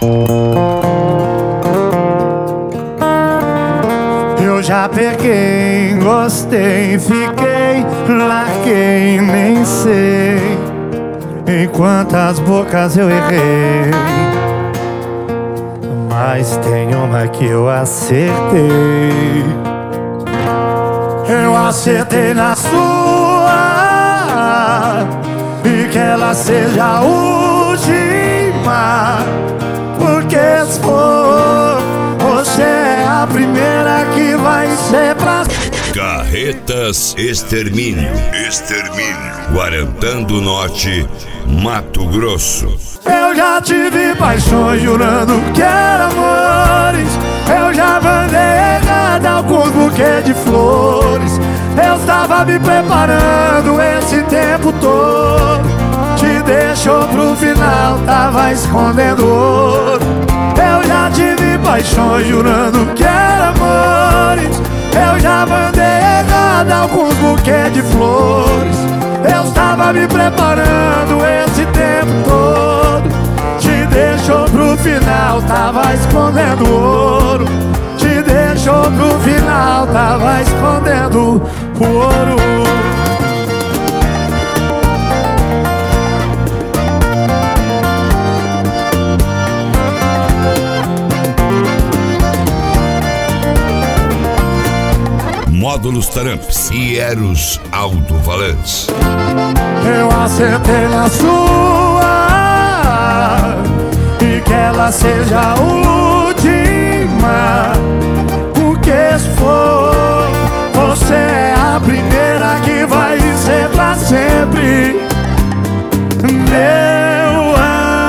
Eu já peguei, gostei, fiquei, larguei, nem sei em quantas bocas eu errei, mas tem uma que eu acertei. Eu acertei na sua, e que ela seja a última, porque se for, você é a primeira que vai ser pra... Carretas Extermínio. Guarantã do Norte, Mato Grosso. Eu já tive paixões jurando que eram amores. Eu já mandei errado alguns buquês de flores. Eu estava me preparando esse tempo todo. Te deixou pro final, tava escondendo ouro. Eu já tive paixões jurando que eram amores. Eu já mandei errado alguns buquês de flores. Eu estava me preparando esse tempo todo. Te deixou pro final, tava escondendo ouro. Te deixou pro final, tava escondendo o ouro. Módulos Taramps e Eros Alto-Falantes. Eu acertei na sua, e que ela seja a última, porque se for, você é a primeira que vai ser pra sempre. Meu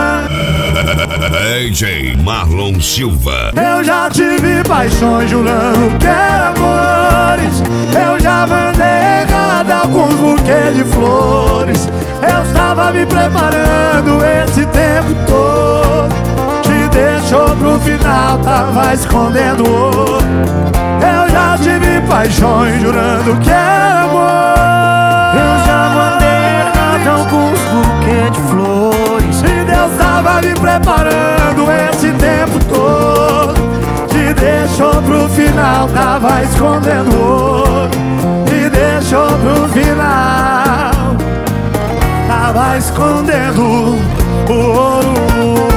AJ Marlon Silva. Eu já tive paixões jurando que eram amores. Eu já mandei errado alguns buquês de flores. Eu estava me preparando esse tempo todo. Te deixou pro final, tava escondendo ouro. Eu já tive paixões jurando que era amor. Eu já mandei errado alguns buquês de flores. E Deus tava me preparando esse tempo todo. Te deixou pro final, tava escondendo ouro. Te deixou pro final, tava escondendo o ouro.